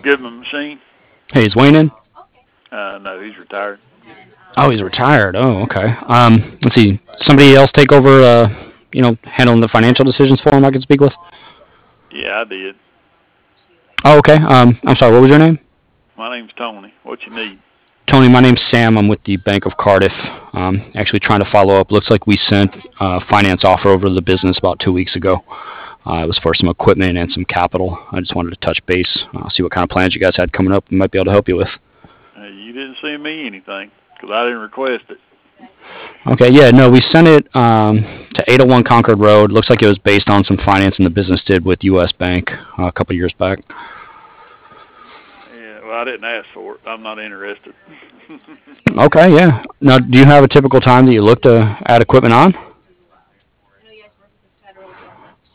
give him a machine? Hey, is Wayne in? No, he's retired. Oh, he's retired. Oh, okay. Let's see. Somebody else take over. Handling the financial decisions for him. I can speak with. Yeah, I did. Oh, okay. I'm sorry. What was your name? My name's Tony. What you need? Tony. My name's Sam. I'm with the Bank of Cardiff. Actually trying to follow up. Looks like we sent a finance offer over to the business about 2 weeks ago. It was for some equipment and some capital. I just wanted to touch base, see what kind of plans you guys had coming up. We might be able to help you with. You didn't send me anything because I didn't request it. Okay, yeah, no, we sent it to 801 Concord Road. Looks like it was based on some financing the business did with U.S. Bank a couple years back. Yeah, well, I didn't ask for it. I'm not interested. Okay, yeah. Now, do you have a typical time that you look to add equipment on?